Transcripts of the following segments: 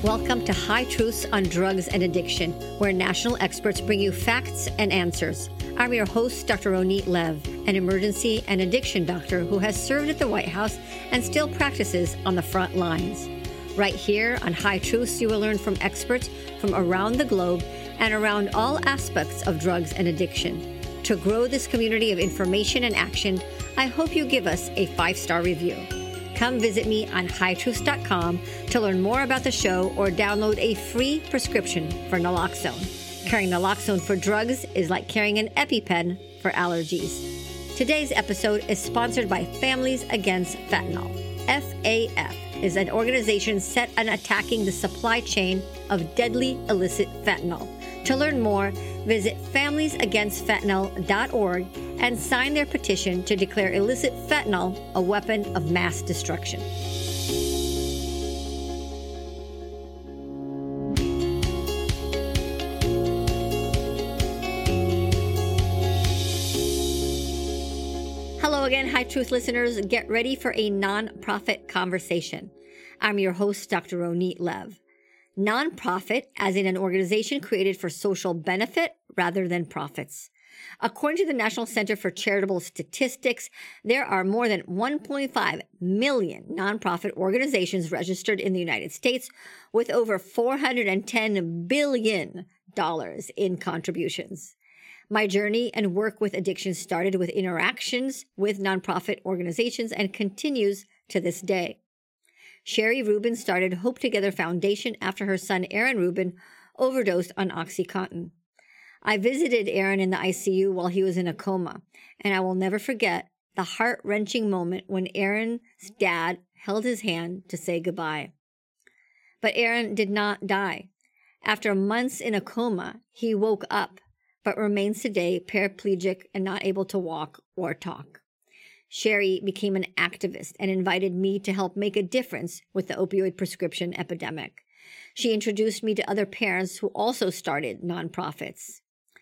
Welcome to High Truths on Drugs and Addiction, where national experts bring you facts and answers. I'm your host, Dr. Ronit Lev, an emergency and addiction doctor who has served at the White House and still practices on the front lines. Right here on High Truths, you will learn from experts from around the globe and around all aspects of drugs and addiction. To grow this community of information and action, I hope you give us a 5-star review. Come visit me on hightruths.com to learn more about the show or download a free prescription for naloxone. Carrying naloxone for drugs is like carrying an EpiPen for allergies. Today's episode is sponsored by Families Against Fentanyl. FAF is an organization set on attacking the supply chain of deadly illicit fentanyl. To learn more, visit familiesagainstfentanyl.org and sign their petition to declare illicit fentanyl a weapon of mass destruction. Hello again, High Truth listeners. Get ready for a nonprofit conversation. I'm your host, Dr. Ronit Lev. Nonprofit, as in an organization created for social benefit rather than profits. According to the National Center for Charitable Statistics, there are more than 1.5 million nonprofit organizations registered in the United States with over $410 billion in contributions. My journey and work with addiction started with interactions with nonprofit organizations and continues to this day. Sherry Rubin started Hope Together Foundation after her son Aaron Rubin overdosed on OxyContin. I visited Aaron in the ICU while he was in a coma, and I will never forget the heart-wrenching moment when Aaron's dad held his hand to say goodbye. But Aaron did not die. After months in a coma, he woke up, but remains today paraplegic and not able to walk or talk. Sherry became an activist and invited me to help make a difference with the opioid prescription epidemic. She introduced me to other parents who also started nonprofits.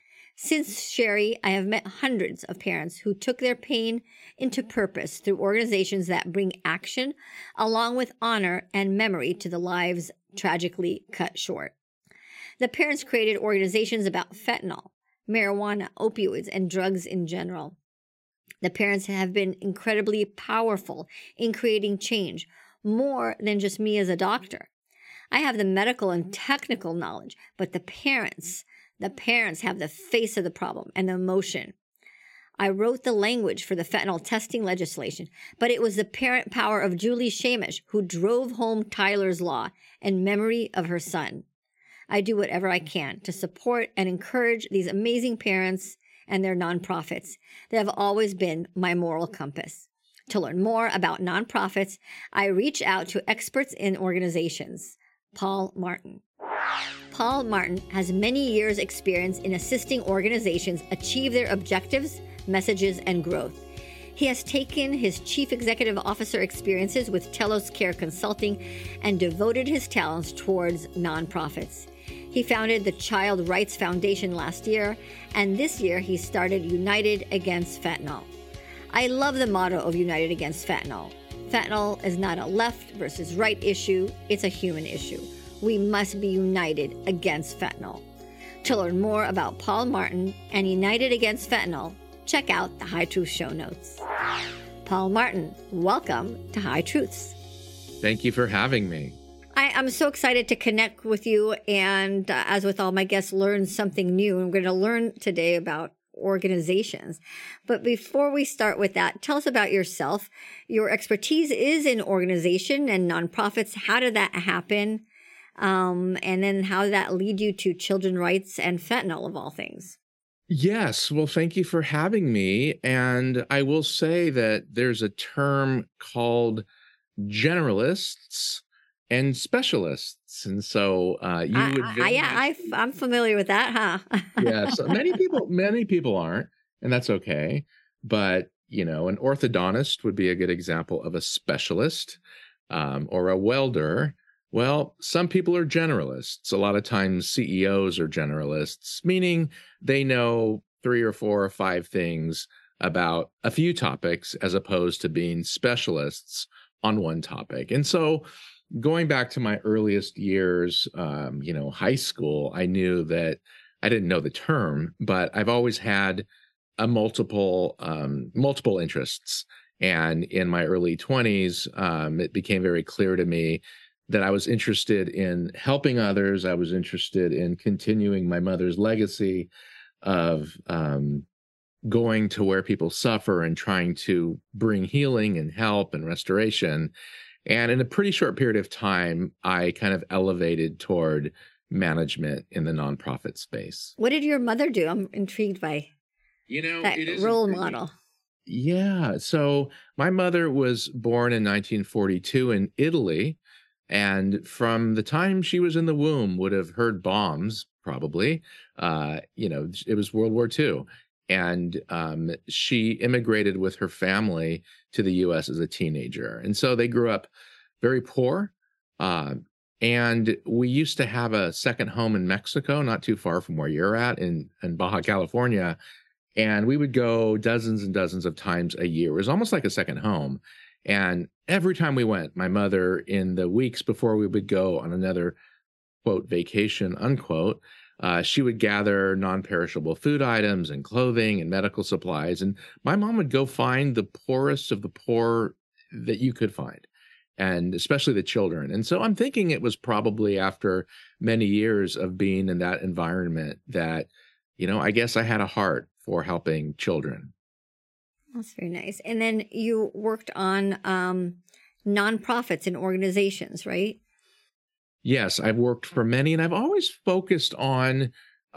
Since Sherry, I have met hundreds of parents who took their pain into purpose through organizations that bring action, along with honor and memory to the lives tragically cut short. The parents created organizations about fentanyl, marijuana, opioids, and drugs in general. The parents have been incredibly powerful in creating change, more than just me as a doctor. I have the medical and technical knowledge, but the parents have the face of the problem and the emotion. I wrote the language for the fentanyl testing legislation, but it was the parent power of Julie Shamish who drove home Tyler's Law in memory of her son. I do whatever I can to support and encourage these amazing parents and their nonprofits. They have always been my moral compass. To learn more about nonprofits, I reach out to experts in organizations. Paul Martin. Paul Martin has many years' experience in assisting organizations achieve their objectives, messages, and growth. He has taken his Chief Executive Officer experiences with Telos Care Consulting and devoted his talents towards nonprofits. He founded the Child Rights Foundation last year, and this year he started United Against Fentanyl. I love the motto of United Against Fentanyl. Fentanyl is not a left versus right issue, it's a human issue. We must be united against fentanyl. To learn more about Paul Martin and United Against Fentanyl, check out the High Truth show notes. Paul Martin, welcome to High Truths. Thank you for having me. I'm so excited to connect with you and, as with all my guests, learn something new. I'm going to learn today about organizations. But before we start with that, tell us about yourself. Your expertise is in organization and nonprofits. How did that happen? And then how did that lead you to children's rights and fentanyl, of all things? Yes. Well, thank you for having me. And I will say that there's a term called generalists and specialists. And so I'm familiar with that, huh? Yeah. So many people aren't, and that's okay. But, an orthodontist would be a good example of a specialist, or a welder. Well, some people are generalists. A lot of times CEOs are generalists, meaning they know 3 or 4 or 5 things about a few topics as opposed to being specialists on one topic. And so going back to my earliest years, high school, I knew that I didn't know the term, but I've always had a multiple interests. And in my early 20s, it became very clear to me that I was interested in helping others. I was interested in continuing my mother's legacy of going to where people suffer and trying to bring healing and help and restoration. And in a pretty short period of time, I kind of elevated toward management in the nonprofit space. What did your mother do? I'm intrigued by that it is role model. Yeah. So my mother was born in 1942 in Italy. And from the time she was in the womb, would have heard bombs, probably. It was World War II. And she immigrated with her family to the US as a teenager. And so they grew up very poor. Uh, and we used to have a second home in Mexico, not too far from where you're at in Baja California. And we would go dozens and dozens of times a year. It was almost like a second home. And every time we went, my mother, in the weeks before we would go on another, quote, vacation, unquote, she would gather non-perishable food items and clothing and medical supplies. And my mom would go find the poorest of the poor that you could find, and especially the children. And so I'm thinking it was probably after many years of being in that environment that, I guess I had a heart for helping children. That's very nice. And then you worked on nonprofits and organizations, right? Yes, I've worked for many, and I've always focused on,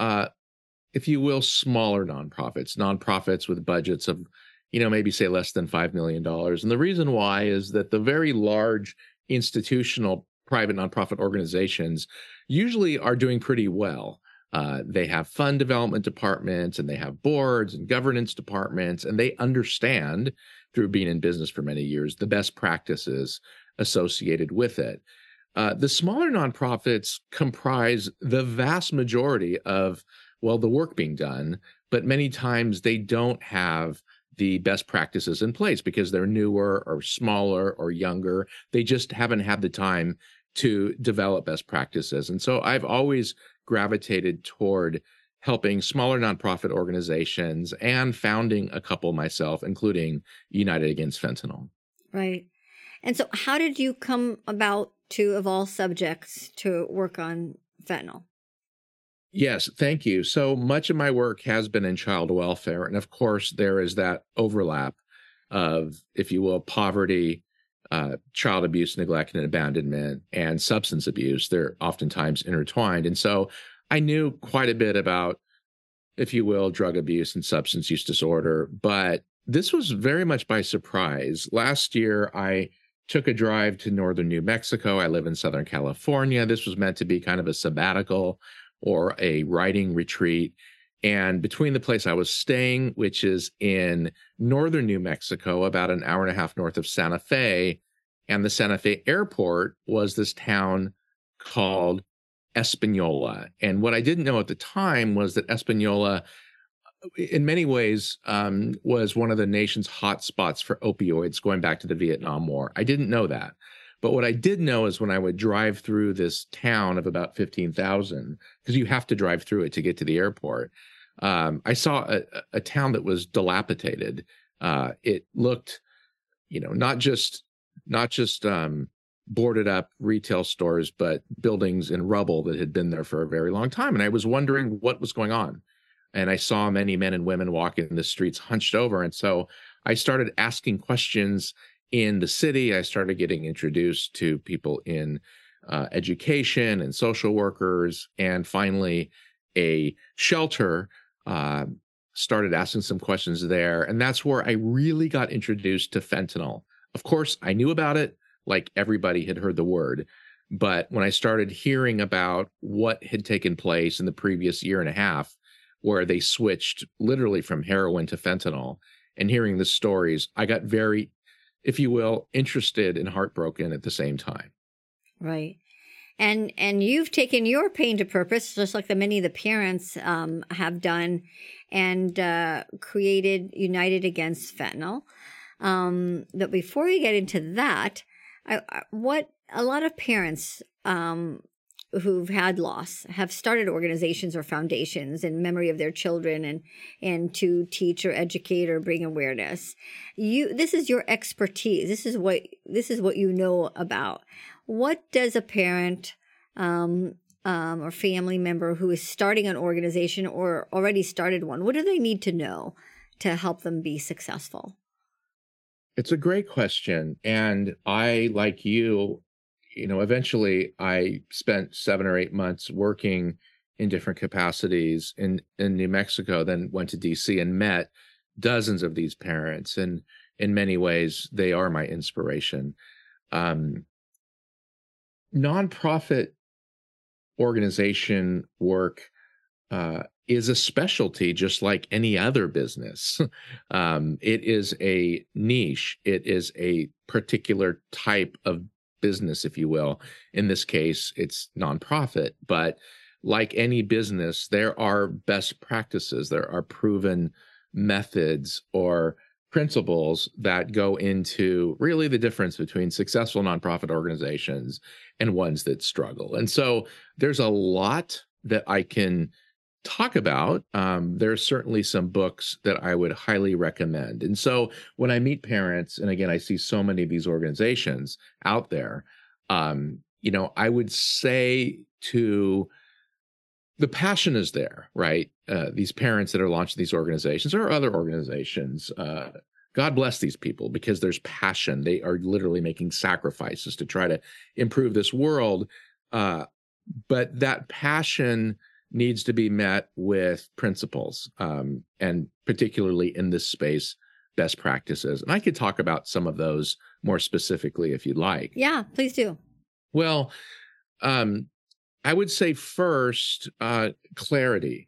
if you will, smaller nonprofits with budgets of, maybe say less than $5 million. And the reason why is that the very large institutional private nonprofit organizations usually are doing pretty well. They have fund development departments, and they have boards and governance departments, and they understand, through being in business for many years, the best practices associated with it. The smaller nonprofits comprise the vast majority of, the work being done, but many times they don't have the best practices in place because they're newer or smaller or younger. They just haven't had the time to develop best practices. And so I've always gravitated toward helping smaller nonprofit organizations and founding a couple myself, including United Against Fentanyl. Right. And so how did you come about to, of all subjects, to work on fentanyl? Yes, thank you. So much of my work has been in child welfare. And of course, there is that overlap of, if you will, poverty, child abuse, neglect, and abandonment, and substance abuse. They're oftentimes intertwined. And so I knew quite a bit about, if you will, drug abuse and substance use disorder. But this was very much by surprise. Last year, I took a drive to northern New Mexico. I live in Southern California. This was meant to be kind of a sabbatical or a writing retreat. And between the place I was staying, which is in northern New Mexico, about an hour and a half north of Santa Fe, and the Santa Fe airport, was this town called Espanola. And what I didn't know at the time was that Espanola, in many ways, was one of the nation's hot spots for opioids going back to the Vietnam War. I didn't know that. But what I did know is when I would drive through this town of about 15,000, because you have to drive through it to get to the airport, I saw a town that was dilapidated. It looked, not just boarded up retail stores, but buildings in rubble that had been there for a very long time. And I was wondering what was going on. And I saw many men and women walking the streets hunched over. And so I started asking questions in the city. I started getting introduced to people in education and social workers, and finally a shelter. Started asking some questions there. And that's where I really got introduced to fentanyl. Of course, I knew about it, like everybody had heard the word. But when I started hearing about what had taken place in the previous year and a half, where they switched literally from heroin to fentanyl, and hearing the stories, I got very, if you will, interested and heartbroken at the same time. Right. And you've taken your pain to purpose, just like many of the parents have done, and created United Against Fentanyl. But before we get into that, what a lot of parents who've had loss have started organizations or foundations in memory of their children and to teach or educate or bring awareness. This is your expertise. This is what you know about. What does a parent or family member who is starting an organization or already started one, what do they need to know to help them be successful? It's a great question. And I, like you, eventually I spent 7 or 8 months working in different capacities in New Mexico, then went to DC and met dozens of these parents. And in many ways, they are my inspiration. Nonprofit organization work is a specialty, just like any other business. It is a niche. It is a particular type of business, if you will. In this case, it's nonprofit. But like any business, there are best practices. There are proven methods or principles that go into really the difference between successful nonprofit organizations and ones that struggle. And so there's a lot that I can talk about. There's certainly some books that I would highly recommend. And so when I meet parents, and again, I see so many of these organizations out there, I would say the passion is there, right? These parents that are launching these organizations or other organizations, God bless these people because there's passion. They are literally making sacrifices to try to improve this world. But that passion needs to be met with principles, and particularly in this space, best practices. And I could talk about some of those more specifically if you'd like. Yeah, please do. Well, I would say first, clarity.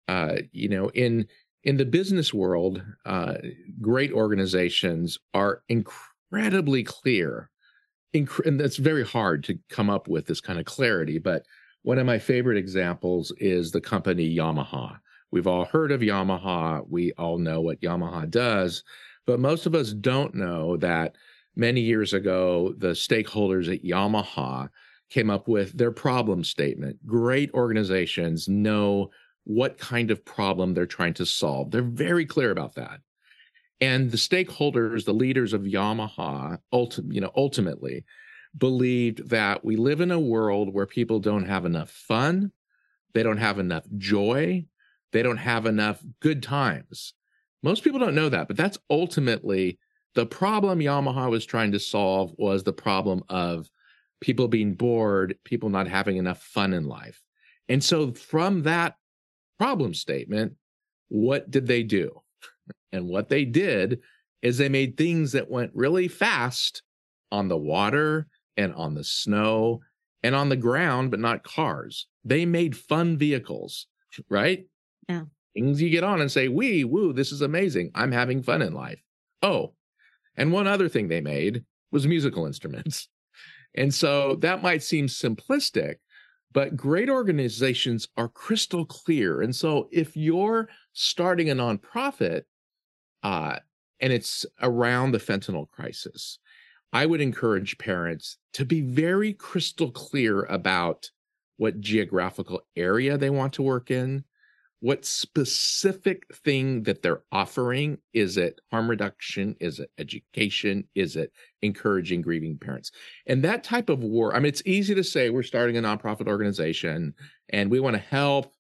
In the business world, great organizations are incredibly clear. And that's very hard to come up with this kind of clarity. But one of my favorite examples is the company Yamaha. We've all heard of Yamaha. We all know what Yamaha does. But most of us don't know that many years ago, the stakeholders at Yamaha came up with their problem statement. Great organizations know what kind of problem they're trying to solve. They're very clear about that. And the stakeholders, the leaders of Yamaha, ultimately believed that we live in a world where people don't have enough fun, they don't have enough joy, they don't have enough good times. Most people don't know that, but that's ultimately the problem Yamaha was trying to solve, was the problem of people being bored, people not having enough fun in life. And so from that problem statement, what did they do? And what they did is they made things that went really fast on the water and on the snow and on the ground, but not cars. They made fun vehicles, right? Yeah. Things you get on and say, woo, this is amazing. I'm having fun in life. Oh, and one other thing they made was musical instruments. And so that might seem simplistic, but great organizations are crystal clear. And so if you're starting a nonprofit, and it's around the fentanyl crisis, I would encourage parents to be very crystal clear about what geographical area they want to work in, what specific thing that they're offering. Is it harm reduction? Is it education? Is it encouraging grieving parents? And that type of work, it's easy to say we're starting a nonprofit organization and we want to help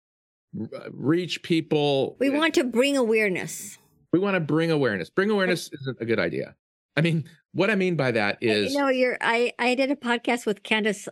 reach people. We want to bring awareness. We want to bring awareness. Bring awareness isn't a good idea. What I mean by that is... I did a podcast with Candace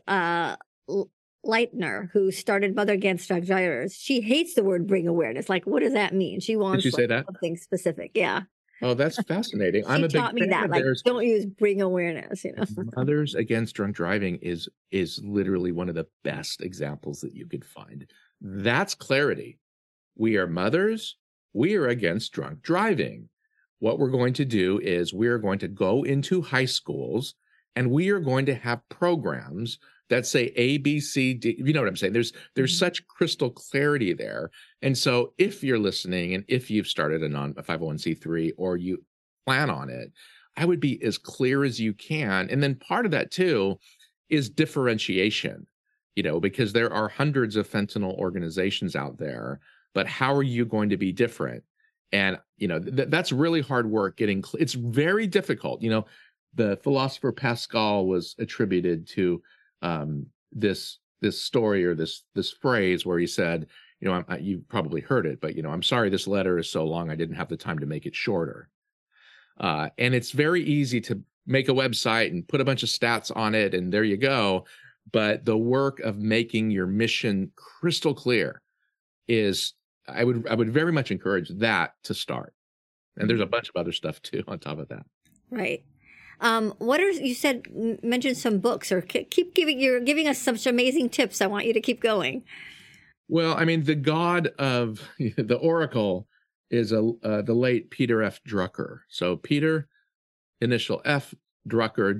Leitner, who started Mother Against Drunk Drivers. She hates the word bring awareness. Like, what does that mean? She wants say that? Something specific. Yeah. Oh, that's fascinating. She taught me that. Like, don't use bring awareness, Mothers Against Drunk Driving is literally one of the best examples that you could find. That's clarity. We are mothers. We are against drunk driving. What we're going to do is we're going to go into high schools and we are going to have programs that say A, B, C, D. You know what I'm saying? There's such crystal clarity there. And so if you're listening and if you've started a 501c3 or you plan on it, I would be as clear as you can. And then part of that too is differentiation, because there are hundreds of fentanyl organizations out there, but how are you going to be different? And, that's really hard work it's very difficult. The philosopher Pascal was attributed to this story or this phrase where he said, you've probably heard it, but, I'm sorry this letter is so long, I didn't have the time to make it shorter. And it's very easy to make a website and put a bunch of stats on it, and there you go. But the work of making your mission crystal clear is, I would very much encourage that to start. And there's a bunch of other stuff too on top of that. Right. Mentioned some books, or you're giving us such amazing tips. I want you to keep going. Well, I mean, the god of the Oracle is the late Peter F. Drucker. So Peter, initial F, Drucker,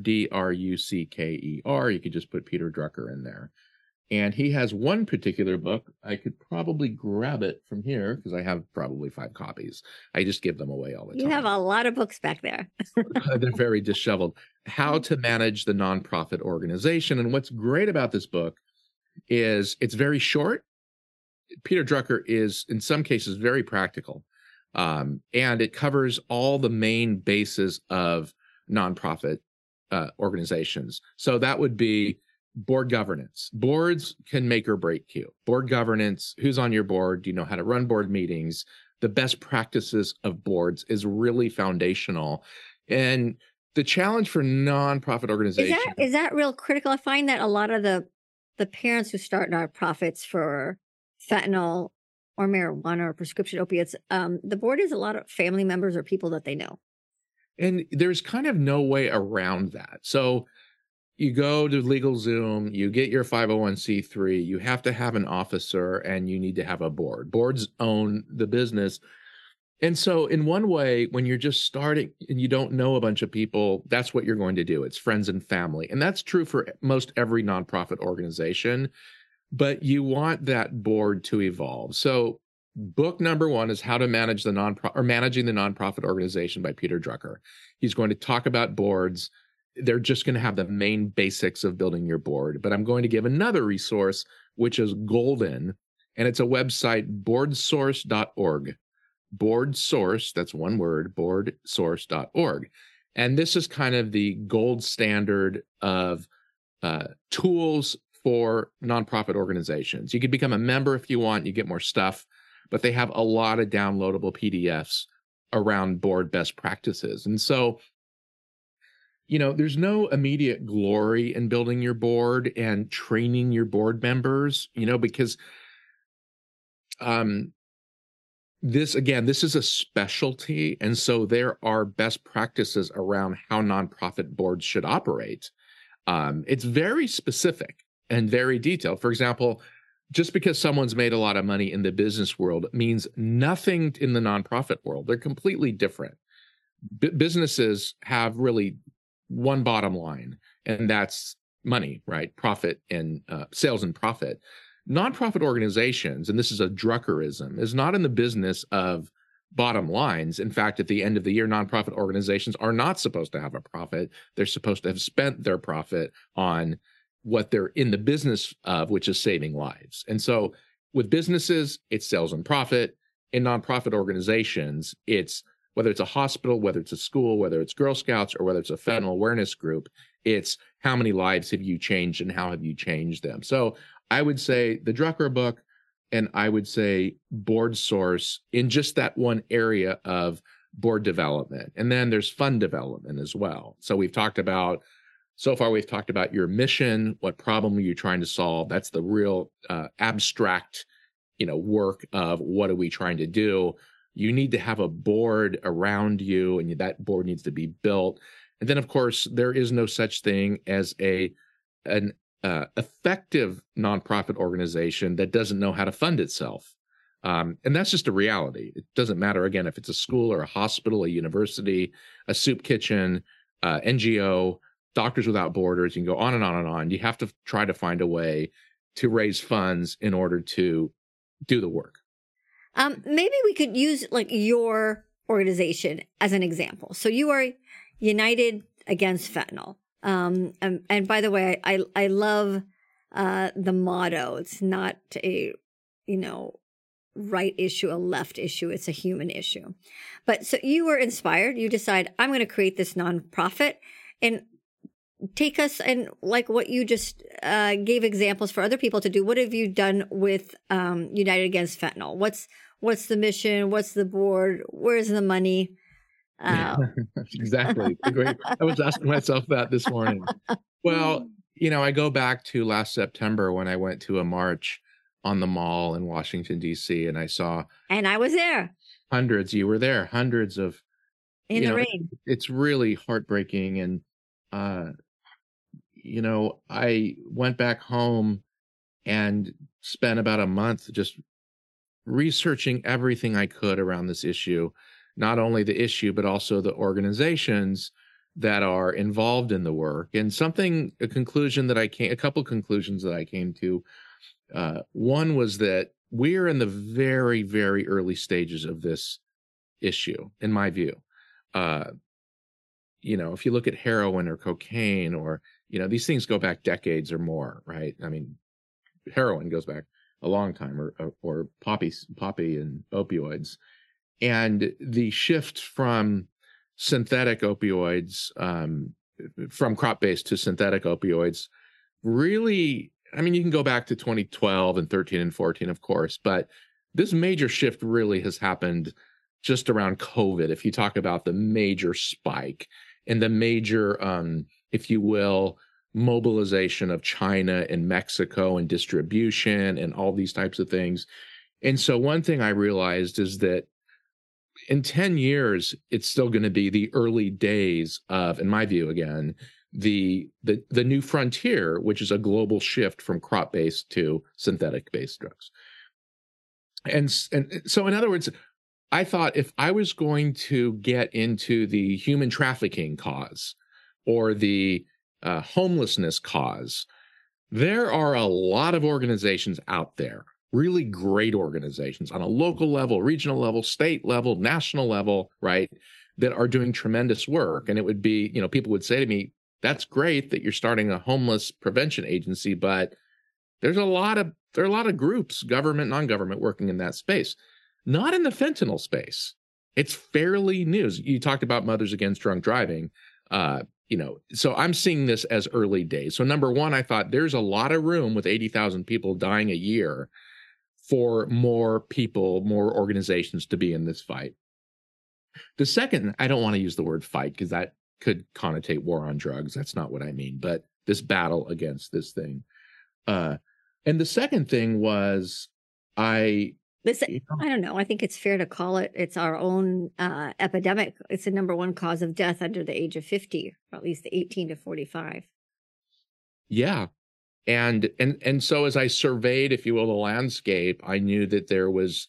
Drucker. You could just put Peter Drucker in there. And he has one particular book. I could probably grab it from here because I have probably 5 copies. I just give them away all the time. You have a lot of books back there. They're very disheveled. How to Manage the Nonprofit Organization. And what's great about this book is it's very short. Peter Drucker is, in some cases, very practical. And it covers all the main bases of nonprofit organizations. So that would be board governance. Boards can make or break you. Board governance, who's on your board? Do you know how to run board meetings? The best practices of boards is really foundational. And the challenge for nonprofit organizations... Is that real critical? I find that a lot of the parents who start nonprofits for fentanyl or marijuana or prescription opiates, the board is a lot of family members or people that they know. And there's kind of no way around that. So you go to LegalZoom, you get your 501c3, you have to have an officer, and you need to have a board. Boards own the business. And so in one way, when you're just starting and you don't know a bunch of people, that's what you're going to do. It's friends and family. And that's true for most every nonprofit organization. But you want that board to evolve. So book number 1 is How to Manage Managing the Nonprofit Organization by Peter Drucker. He's going to talk about boards. They're just going to have the main basics of building your board. But I'm going to give another resource, which is golden, and it's a website, boardsource.org. Boardsource, that's one word, boardsource.org. And this is kind of the gold standard of tools for nonprofit organizations. You can become a member if you want, you get more stuff, but they have a lot of downloadable PDFs around board best practices. And so, there's no immediate glory in building your board and training your board members, because this is a specialty. And so there are best practices around how nonprofit boards should operate. It's very specific and very detailed. For example, just because someone's made a lot of money in the business world means nothing in the nonprofit world. They're completely different. Businesses have really one bottom line, and that's money, right? Profit and sales and profit. Nonprofit organizations, and this is a Druckerism, is not in the business of bottom lines. In fact, at the end of the year, nonprofit organizations are not supposed to have a profit. They're supposed to have spent their profit on what they're in the business of, which is saving lives. And so with businesses, it's sales and profit. In nonprofit organizations, it's whether it's a hospital, whether it's a school, whether it's Girl Scouts, or whether it's a fentanyl awareness group, it's how many lives have you changed and how have you changed them? So I would say the Drucker book, and I would say Board Source in just that one area of board development. And then there's fund development as well. So so far we've talked about your mission, what problem are you trying to solve? That's the real abstract, work of what are we trying to do? You need to have a board around you, and that board needs to be built. And then, of course, there is no such thing as an effective nonprofit organization that doesn't know how to fund itself. And that's just a reality. It doesn't matter, again, if it's a school or a hospital, a university, a soup kitchen, NGO, Doctors Without Borders, you can go on and on and on. You have to try to find a way to raise funds in order to do the work. Maybe we could use your organization as an example. So you are United Against Fentanyl. And by the way, I love the motto. It's not a, right issue, a left issue. It's a human issue. But so you were inspired. You decide, I'm going to create this nonprofit, and take us and like what you just gave examples for other people to do. What have you done with United Against Fentanyl? What's the mission? What's the board? Where's the money? Exactly. Great. I was asking myself that this morning. Well, I go back to last September when I went to a march on the Mall in Washington, D.C., and I saw. And I was there. Hundreds. You were there. Hundreds of. In the rain. It's really heartbreaking. And, I went back home and spent about a month just researching everything I could around this issue, not only the issue, but also the organizations that are involved in the work. And a couple conclusions that I came to. One was that we're in the very, very early stages of this issue, in my view. If you look at heroin or cocaine or, these things go back decades or more, right? I mean, heroin goes back a long time, or poppy and opioids. And the shift from synthetic opioids, from crop-based to synthetic opioids, really, you can go back to 2012 and 13 and 14, of course, but this major shift really has happened just around COVID. If you talk about the major spike and the major, if you will, mobilization of China and Mexico and distribution and all these types of things. And so one thing I realized is that in 10 years, it's still going to be the early days of, in my view, again, the new frontier, which is a global shift from crop-based to synthetic-based drugs. And so, in other words, I thought if I was going to get into the human trafficking cause or the homelessness cause, there are a lot of organizations out there, really great organizations on a local level, regional level, state level, national level, right, that are doing tremendous work. And it would be, people would say to me, that's great that you're starting a homeless prevention agency, but there are a lot of groups, government, non-government, working in that space, not in the fentanyl space. It's fairly new. You talked about Mothers Against Drunk Driving. So I'm seeing this as early days. So number one, I thought there's a lot of room with 80,000 people dying a year for more people, more organizations to be in this fight. The second, I don't want to use the word fight because that could connotate war on drugs. That's not what I mean, but this battle against this thing. And the second thing was I don't know. I think it's fair to call it's our own epidemic. It's the number one cause of death under the age of 50, or at least the 18 to 45. Yeah. And so as I surveyed, if you will, the landscape, I knew that there was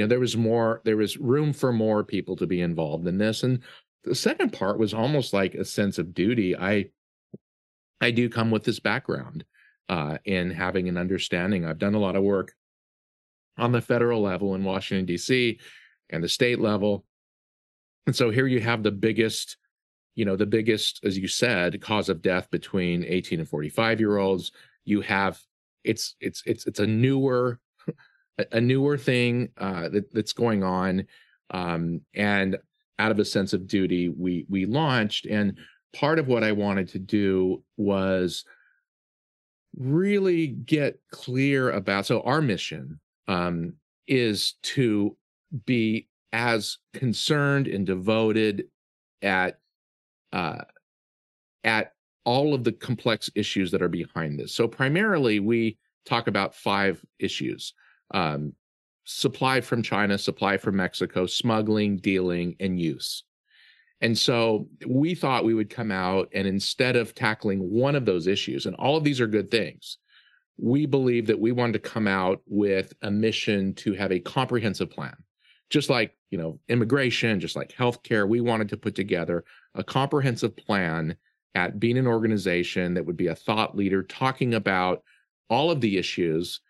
room for more people to be involved in this. And the second part was almost like a sense of duty. I do come with this background in having an understanding. I've done a lot of work on the federal level in Washington, D.C., and the state level. And so here you have the biggest, as you said, cause of death between 18 and 45-year-olds. You have, it's a newer thing that's going on. And out of a sense of duty, we launched. And part of what I wanted to do was really get clear about, so our mission is to be as concerned and devoted at all of the complex issues that are behind this. So primarily, we talk about 5 issues: supply from China, supply from Mexico, smuggling, dealing, and use. And so we thought we would come out, and instead of tackling one of those issues, and all of these are good things, we believe that we wanted to come out with a mission to have a comprehensive plan. Just like, immigration, just like healthcare, we wanted to put together a comprehensive plan at being an organization that would be a thought leader talking about all of the issues.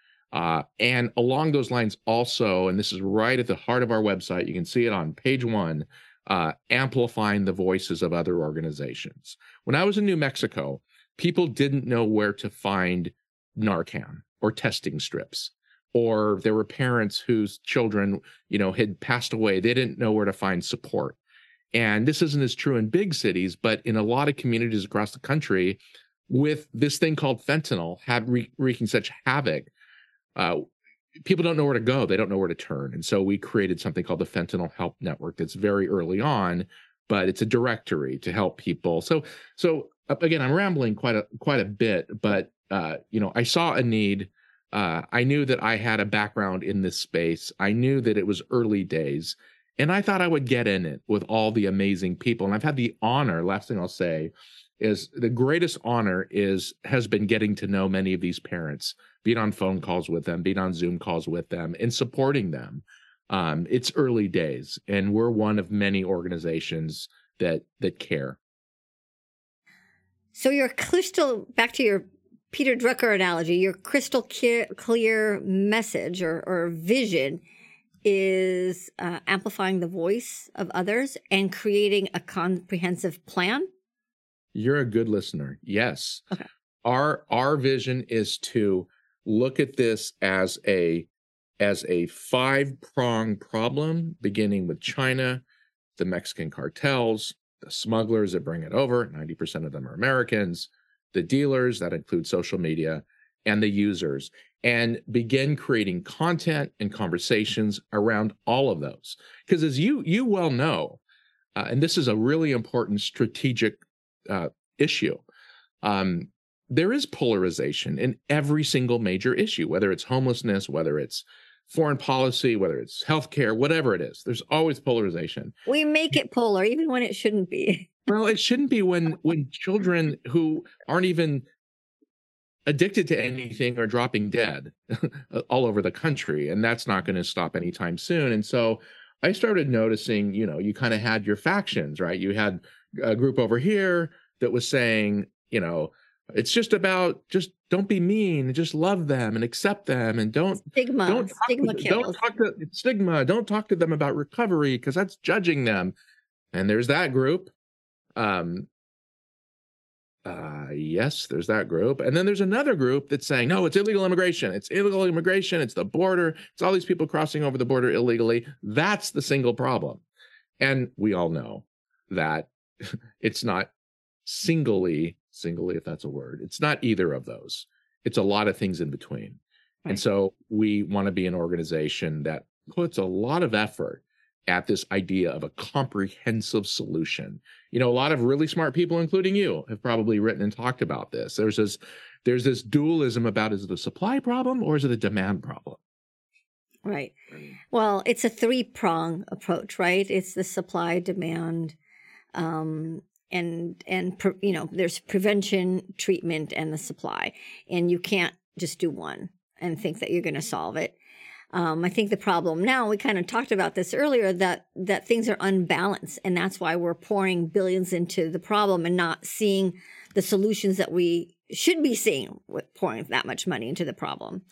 And along those lines also, and this is right at the heart of our website, you can see it on page 1, amplifying the voices of other organizations. When I was in New Mexico, people didn't know where to find Narcan or testing strips, or there were parents whose children, had passed away. They didn't know where to find support. And this isn't as true in big cities, but in a lot of communities across the country, with this thing called fentanyl wreaking such havoc, people don't know where to go. They don't know where to turn. And so we created something called the Fentanyl Help Network that's very early on, but it's a directory to help people. So again, I'm rambling quite a bit, but I saw a need. I knew that I had a background in this space. I knew that it was early days, and I thought I would get in it with all the amazing people. And I've had the honor, last thing I'll say, is the greatest honor has been getting to know many of these parents, being on phone calls with them, being on Zoom calls with them, and supporting them. It's early days, and we're one of many organizations that care. So back to your Peter Drucker analogy, your crystal clear message or vision is amplifying the voice of others and creating a comprehensive plan. You're a good listener. Yes. Okay. Our vision is to look at this as a 5-pronged problem, beginning with China, the Mexican cartels, the smugglers that bring it over, 90% of them are Americans, the dealers, that include social media, and the users, and begin creating content and conversations around all of those. Because as you well know, and this is a really important strategic issue, there is polarization in every single major issue, whether it's homelessness, whether it's foreign policy, whether it's healthcare, whatever it is. There's always polarization. We make it polar, even when it shouldn't be. Well, it shouldn't be when children who aren't even addicted to anything are dropping dead all over the country, and that's not going to stop anytime soon. And so I started noticing, you kind of had your factions, right? You had a group over here that was saying, it's just don't be mean, just love them and accept them, and don't talk to them about recovery because that's judging them. And there's that group. Yes, there's that group. And then there's another group that's saying, no, it's illegal immigration. It's illegal immigration. It's the border. It's all these people crossing over the border illegally. That's the single problem. And we all know that it's not singly, if that's a word, it's not either of those. It's a lot of things in between. Right. And so we want to be an organization that puts a lot of effort at this idea of a comprehensive solution. A lot of really smart people, including you, have probably written and talked about this. There's this dualism about, is it a supply problem or is it a demand problem? Right. Well, it's a 3-prong approach, right? It's the supply, demand, and there's prevention, treatment, and the supply. And you can't just do one and think that you're going to solve it. I think the problem now, we kind of talked about this earlier, that things are unbalanced, and that's why we're pouring billions into the problem and not seeing the solutions that we should be seeing with pouring that much money into the problem.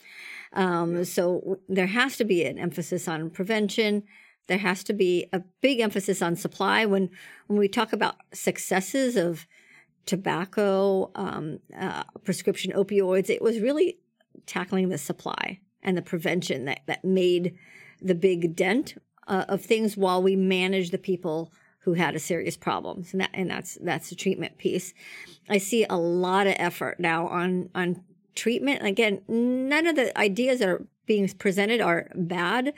So there has to be an emphasis on prevention. There has to be a big emphasis on supply. When we talk about successes of tobacco, prescription opioids, it was really tackling the supply and the prevention that made the big dent of things while we managed the people who had a serious problem. And that's the treatment piece. I see a lot of effort now on treatment. Again, none of the ideas that are being presented are bad,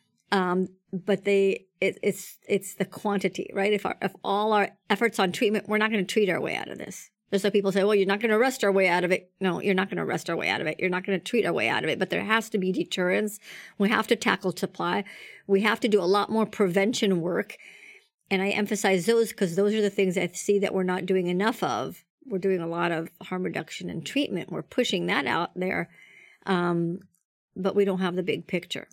but it's the quantity, right? If all our efforts on treatment, we're not going to treat our way out of this. There's some people say, well, you're not going to arrest our way out of it. No, you're not going to arrest our way out of it. You're not going to treat our way out of it. But there has to be deterrence. We have to tackle supply. We have to do a lot more prevention work. And I emphasize those because those are the things I see that we're not doing enough of. We're doing a lot of harm reduction and treatment. We're pushing that out there. But we don't have the big picture.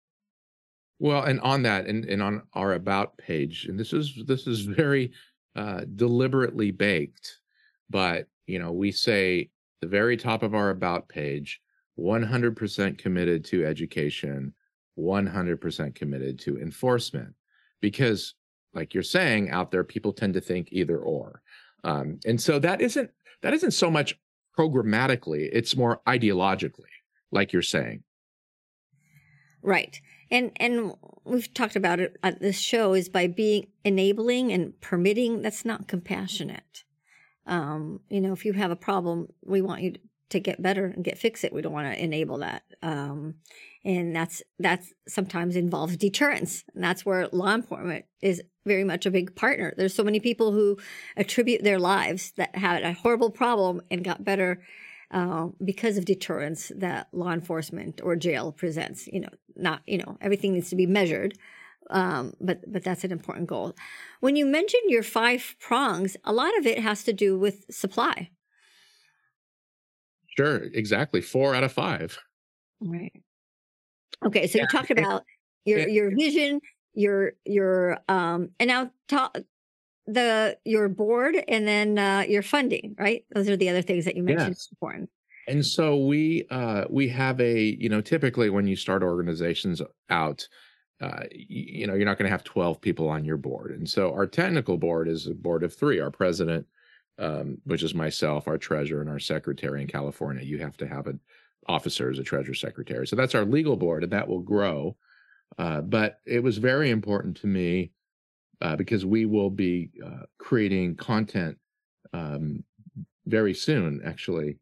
Well, and on that, and on our About page, and this is very deliberately baked. But, we say the very top of our About page, 100% committed to education, 100% committed to enforcement. Because like you're saying out there, people tend to think either or. And so that isn't so much programmatically, it's more ideologically, like you're saying. Right. And we've talked about it at this show, is by being enabling and permitting, that's not compassionate. If you have a problem, we want you to get better and fix it. We don't want to enable that. And that's sometimes involves deterrence. And that's where law enforcement is very much a big partner. There's so many people who attribute their lives that had a horrible problem and got better because of deterrence that law enforcement or jail presents. Everything needs to be measured. But that's an important goal. When you mentioned your 5 prongs, a lot of it has to do with supply. Sure, exactly. 4 out of 5. Right. Okay, so you talked about your vision, your and now your board, and then your funding, right? Those are the other things that you mentioned. Yes. Important. And so we have typically when you start organizations out, you're not going to have 12 people on your board. And so our technical board is a board of 3, our president, which is myself, our treasurer, and our secretary in California. You have to have an officer as a treasurer secretary. So that's our legal board, and that will grow. But it was very important to me because we will be creating content very soon, actually,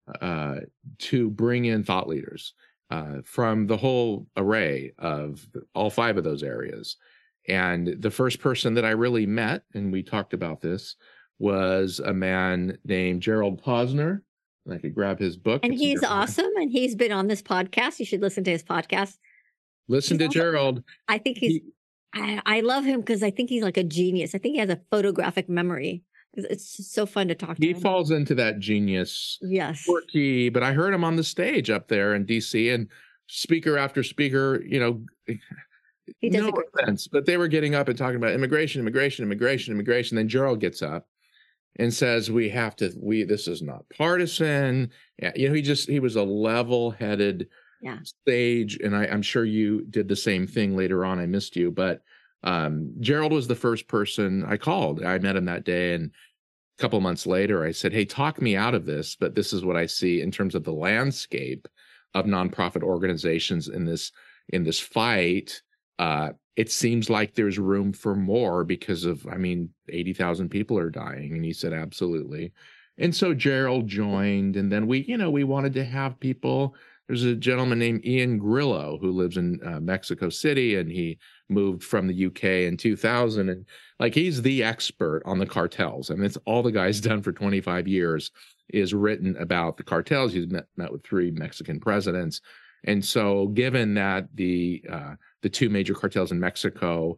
to bring in thought leaders from the whole array of all 5 of those areas. And the first person that I really met, and we talked about this, was a man named Gerald Posner. And I could grab his book. And he's awesome. And he's been on this podcast. You should listen to his podcast. Listen to Gerald. I think I love him because I think he's like a genius. I think he has a photographic memory. It's so fun to talk to him. He falls into that genius. Yes. Quirky, but I heard him on the stage up there in DC, and speaker after speaker, he does no offense, but they were getting up and talking about immigration. Then Gerald gets up and says, this is not partisan. Yeah, he was a level-headed sage, and I'm sure you did the same thing later on. I missed you, but Gerald was the first person I called. I met him that day, and a couple months later, I said, hey, talk me out of this, but this is what I see in terms of the landscape of nonprofit organizations in this fight. It seems like there's room for more because of, 80,000 people are dying. And he said, absolutely. And so Gerald joined, and then we wanted to have people. There's a gentleman named Ian Grillo who lives in Mexico City, and he moved from the UK in 2000. And he's the expert on the cartels. It's all the guy's done for 25 years is written about the cartels. He's met with 3 Mexican presidents. And so given that the 2 major cartels in Mexico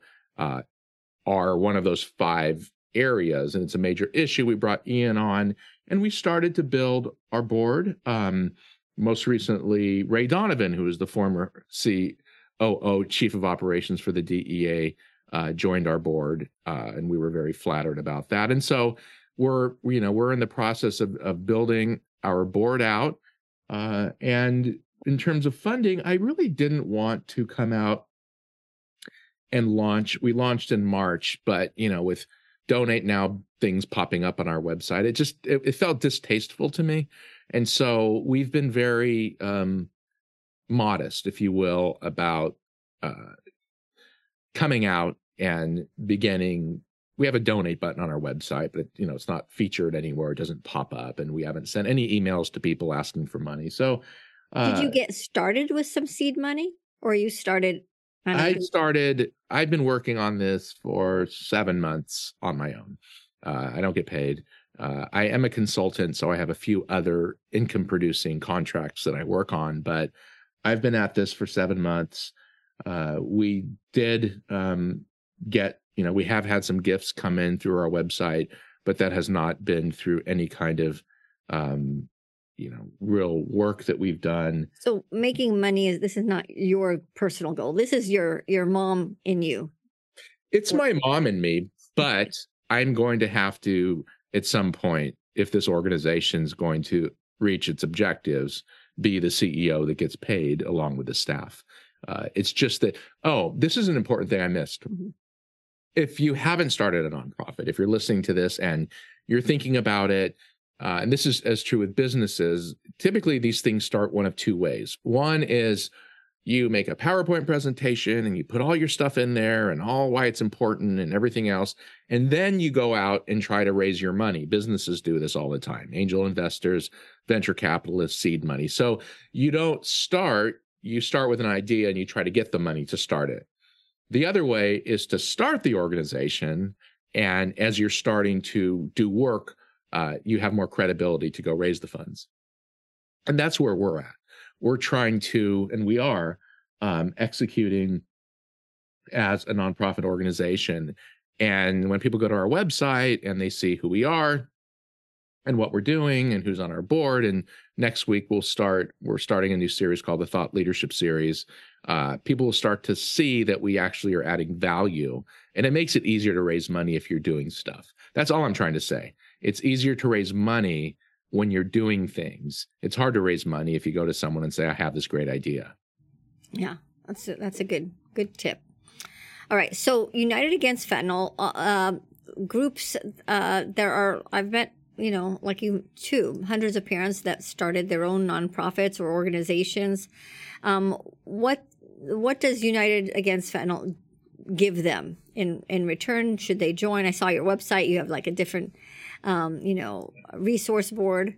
are one of those 5 areas, and it's a major issue, we brought Ian on, and we started to build our board. Most recently, Ray Donovan, who is the former COO, Chief of Operations for the DEA, joined our board, and we were very flattered about that. And so we're in the process of building our board out. And in terms of funding, I really didn't want to come out and launch. We launched in March, but with Donate Now things popping up on our website, it felt distasteful to me. And so we've been very modest, if you will, about coming out and beginning. We have a donate button on our website, but it's not featured anywhere. It doesn't pop up, and we haven't sent any emails to people asking for money. So, did you get started with some seed money, or you started? I've been working on this for 7 months on my own. I don't get paid. I am a consultant, so I have a few other income-producing contracts that I work on, but I've been at this for 7 months. We did get, we have had some gifts come in through our website, but that has not been through any kind of, real work that we've done. So making money this is not your personal goal. This is your mom in you. It's my mom in me, but I'm going to have to, at some point, if this organization is going to reach its objectives, be the CEO that gets paid along with the staff. It's just that, this is an important thing I missed. Mm-hmm. if you haven't started a nonprofit, if you're listening to this and you're thinking about it, and this is as true with businesses, typically these things start one of two ways. One is you make a PowerPoint presentation and you put all your stuff in there and all why it's important and everything else. And then you go out and try to raise your money. Businesses do this all the time. Angel investors, venture capitalists, seed money. So you don't start, you start with an idea and you try to get the money to start it. The other way is to start the organization. And as you're starting to do work, you have more credibility to go raise the funds. And that's where we're at. We're trying to, and we are executing as a nonprofit organization. And when people go to our website and they see who we are and what we're doing and who's on our board, and next week we're starting a new series called the Thought Leadership Series. People will start to see that we actually are adding value, and it makes it easier to raise money if you're doing stuff. That's all I'm trying to say. It's easier to raise money when you're doing things. It's hard to raise money if you go to someone and say, I have this great idea. Yeah, that's a good tip. All right. So United Against Fentanyl groups, there are, I've met, like you too, hundreds of parents that started their own nonprofits or organizations. What does United Against Fentanyl give them in return? Should they join? I saw your website. You have like a different resource board.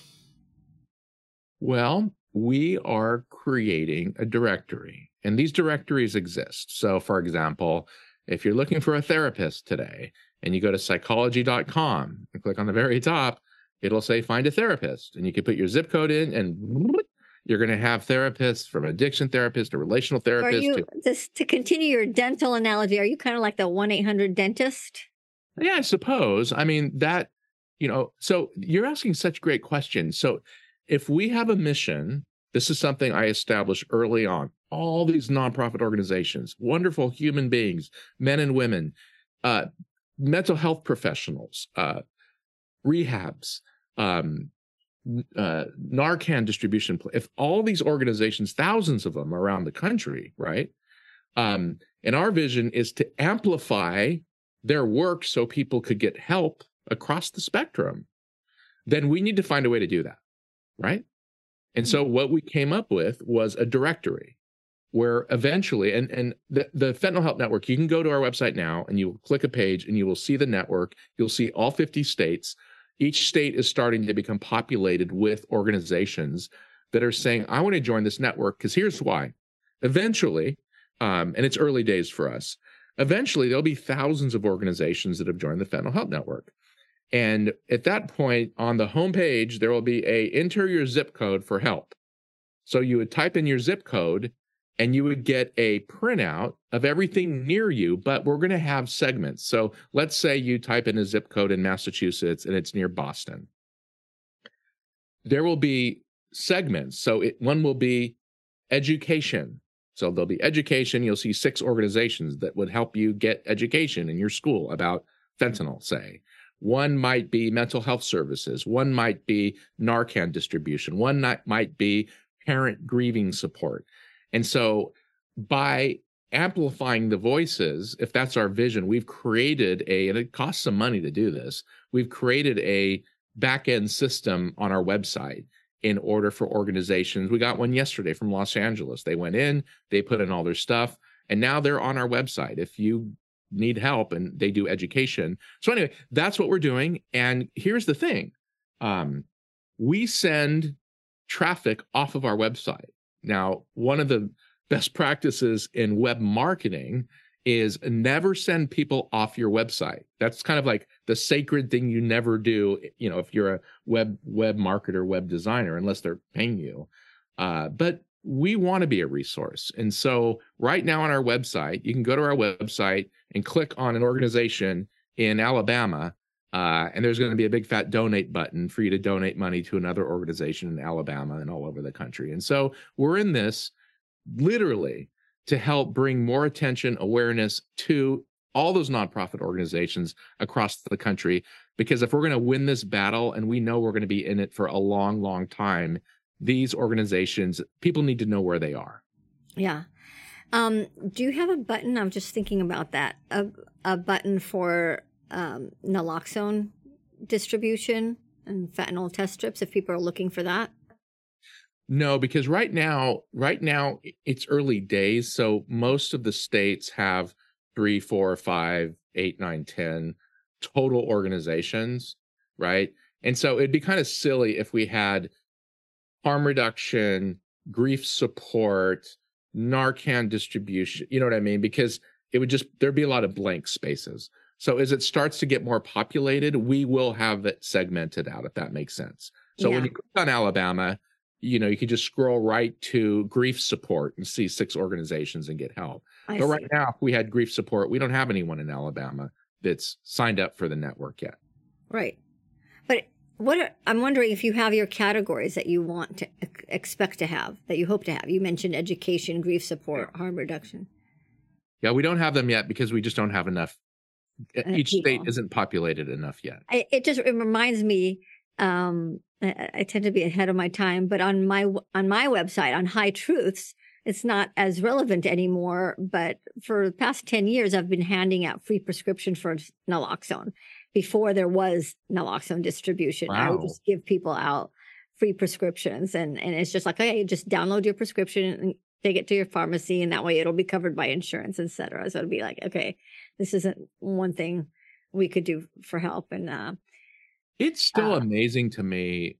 Well, we are creating a directory, and these directories exist. So, for example, if you're looking for a therapist today and you go to psychology.com and click on the very top, it'll say find a therapist, and you can put your zip code in and you're going to have therapists, from addiction therapist to relational therapist. Just to continue your dental analogy, are you kind of like the 1-800 dentist? Yeah, I suppose. I mean, that, so you're asking such great questions. So if we have a mission, this is something I established early on. All these nonprofit organizations, wonderful human beings, men and women, mental health professionals, rehabs, Narcan distribution. If all these organizations, thousands of them around the country, right? And our vision is to amplify their work so people could get help across the spectrum, then we need to find a way to do that, right? And so what we came up with was a directory where eventually, and the Fentanyl Help Network, you can go to our website now and you will click a page and you will see the network. You'll see all 50 states. Each state is starting to become populated with organizations that are saying, I want to join this network because here's why. Eventually, and it's early days for us, eventually there'll be thousands of organizations that have joined the Fentanyl Help Network. And at that point, on the homepage, there will be enter your zip code for help. So you would type in your zip code and you would get a printout of everything near you, but we're going to have segments. So let's say you type in a zip code in Massachusetts and it's near Boston. There will be segments. So one will be education. So there'll be education. You'll see 6 organizations that would help you get education in your school about fentanyl, say. One might be mental health services. One might be Narcan distribution. One might be parent grieving support. And so by amplifying the voices, if that's our vision, we've created and it costs some money to do this, we've created a back-end system on our website in order for organizations. We got one yesterday from Los Angeles. They went in, they put in all their stuff, and now they're on our website. If you need help, and they do education. So anyway, that's what we're doing. And here's the thing. We send traffic off of our website. Now, one of the best practices in web marketing is never send people off your website. That's kind of like the sacred thing you never do, if you're a web marketer, web designer, unless they're paying you. But we want to be a resource. And so right now on our website, you can go to our website and click on an organization in Alabama, and there's going to be a big fat donate button for you to donate money to another organization in Alabama and all over the country. And so we're in this literally to help bring more attention, awareness to all those nonprofit organizations across the country. Because if we're going to win this battle, and we know we're going to be in it for a long, long time, these organizations, people need to know where they are. Yeah. Do you have a button? I'm just thinking about that. A button for naloxone distribution and fentanyl test strips if people are looking for that? No, because right now it's early days. So most of the states have 3, 4, 5, 8, 9, 10 total organizations, right? And so it'd be kind of silly if we had harm reduction, grief support, Narcan distribution. You know what I mean? Because there'd be a lot of blank spaces. So as it starts to get more populated, we will have it segmented out, if that makes sense. So when Yeah, you click on Alabama, you could just scroll right to grief support and see 6 organizations and get help. I But right see. now, if we had grief support, we don't have anyone in Alabama that's signed up for the network yet. Right. But I'm wondering if you have your categories that you want to expect to have, that you hope to have. You mentioned education, grief support, harm reduction. Yeah, we don't have them yet because we just don't have enough. Each state People. isn't populated enough yet. It reminds me. I tend to be ahead of my time, but on my website on High Truths, it's not as relevant anymore. But for the past 10 years, I've been handing out free prescription for naloxone. Before there was naloxone distribution, I would Wow. just give people out free prescriptions, and it's just like, okay, just download your prescription and take it to your pharmacy, and that way it'll be covered by insurance, etc. So it'll be like, okay, this isn't one thing we could do for help, and It's still amazing to me,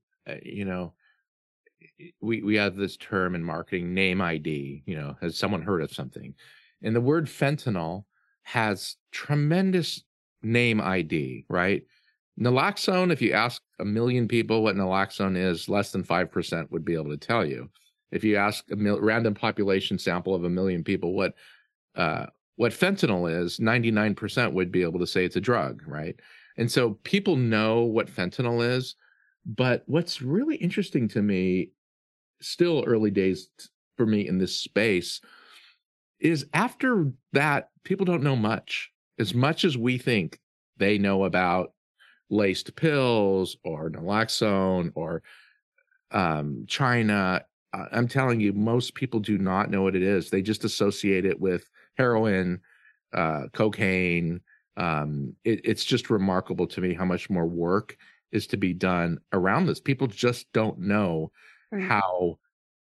we have this term in marketing, name ID, has someone heard of something? And the word fentanyl has tremendous name ID, right? Naloxone, if you ask 1 million people what naloxone is, less than 5% would be able to tell you. If you ask a random population sample of 1 million people what fentanyl is, 99% would be able to say it's a drug, right? And so people know what fentanyl is, but what's really interesting to me, still early days for me in this space, is after that, people don't know much as we think they know about laced pills or naloxone or China. I'm telling you, most people do not know what it is. They just associate it with heroin, cocaine. It's just remarkable to me how much more work is to be done around this. People just don't know right. how,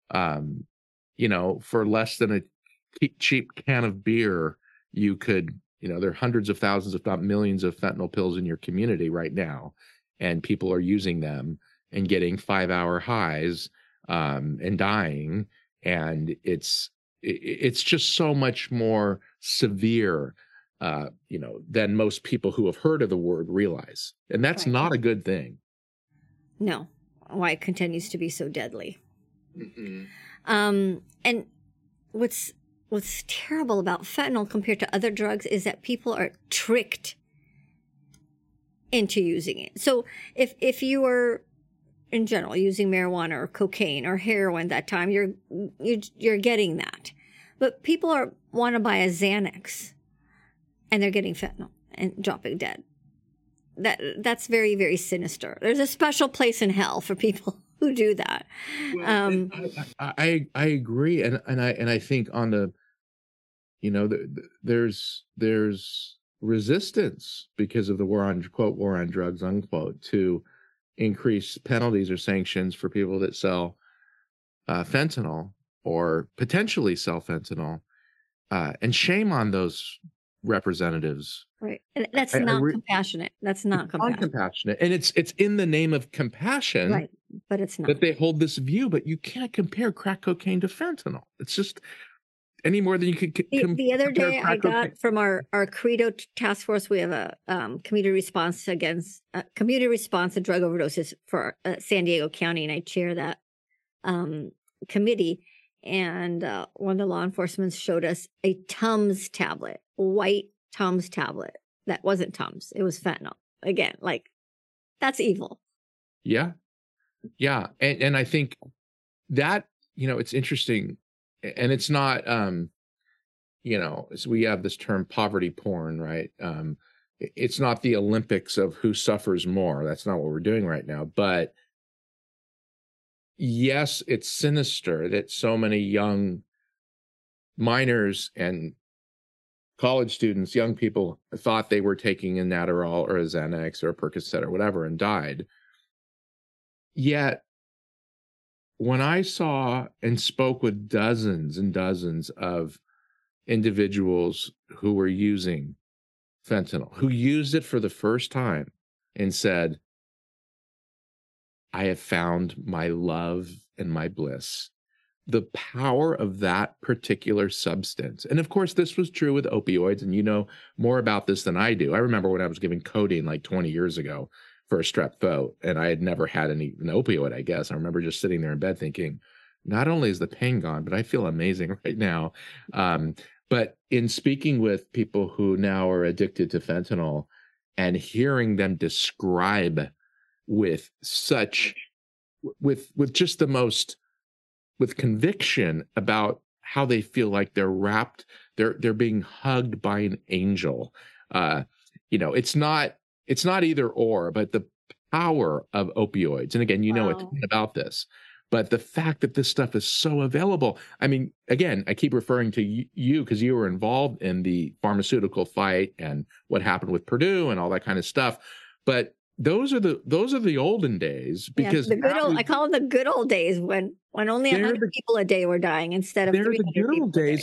for less than a cheap can of beer, you could, there are hundreds of thousands, if not millions, of fentanyl pills in your community right now, and people are using them and getting 5-hour highs and dying, and it's just so much more severe, than most people who have heard of the word realize, and that's Right. not a good thing. No, why it continues to be so deadly. Mm-hmm. And what's terrible about fentanyl compared to other drugs is that people are tricked into using it. So if you are in general using marijuana or cocaine or heroin that time, you're getting that. But people want to buy a Xanax and they're getting fentanyl and dropping dead. That's very, very sinister. There's a special place in hell for people who do that. Well, I agree, and I think on the, there's resistance because of the war on drugs, unquote, to increase penalties or sanctions for people that sell fentanyl or potentially sell fentanyl, and shame on those representatives. Right. And that's not compassionate. That's not compassionate. And it's in the name of compassion. Right. But it's not. That they hold this view, but you can't compare crack cocaine to fentanyl. It's just any more than you could the other day I got from our Credo task force, we have a community response to drug overdoses for San Diego County, and I chair that committee. And one of the law enforcement showed us a Tums tablet, white Tums tablet. That wasn't Tums. It was fentanyl. Again, like, that's evil. Yeah. Yeah. And I think that, it's interesting. And it's not, so we have this term poverty porn, right? It's not the Olympics of who suffers more. That's not what we're doing right now. But yes, it's sinister that so many young minors and college students, young people, thought they were taking an Adderall or a Xanax or a Percocet or whatever and died. Yet, when I saw and spoke with dozens and dozens of individuals who were using fentanyl, who used it for the first time and said, I have found my love and my bliss. The power of that particular substance. And of course, this was true with opioids, and you know more about this than I do. I remember when I was giving codeine like 20 years ago for a strep throat, and I had never had an opioid, I guess. I remember just sitting there in bed thinking, not only is the pain gone, but I feel amazing right now. But in speaking with people who now are addicted to fentanyl and hearing them describe with such, with just the most, with conviction about how they feel like they're wrapped, they're being hugged by an angel. It's not either or, but the power of opioids. And again, you know a ton about this, but the fact that this stuff is so available. I mean, again, I keep referring to you because you were involved in the pharmaceutical fight and what happened with Purdue and all that kind of stuff. But those are the olden days, because I call them the good old days when only 100 people a day were dying instead of 300 people. They're the good old days.